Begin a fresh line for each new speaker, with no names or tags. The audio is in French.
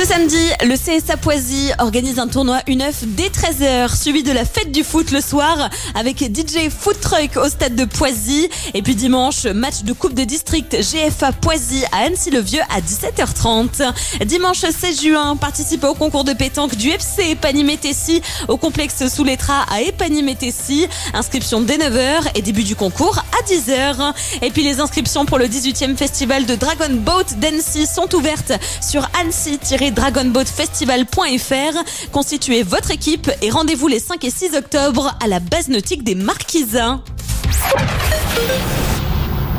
samedi, le CSA Poisy organise un tournoi U9 dès 13h, suivi de la fête du foot le soir avec DJ Food Truck au stade de Poisy. Et puis dimanche, match de Coupe de District GFA Poisy à Annecy-le-Vieux à 17h30. Dimanche 16 juin, participez au concours de pétanque du FC Épagny-Métessy au complexe sous l'Étras à Épagny-Métessy. Inscription dès 9h et début du concours à 10h. Et puis les inscriptions pour le 18e festival de Dragon Boat d'Annecy sont ouvertes sur annecy-dragonboatfestival.fr. Constituez votre équipe et rendez-vous les 5 et 6 octobre à la base nautique des Marquisins.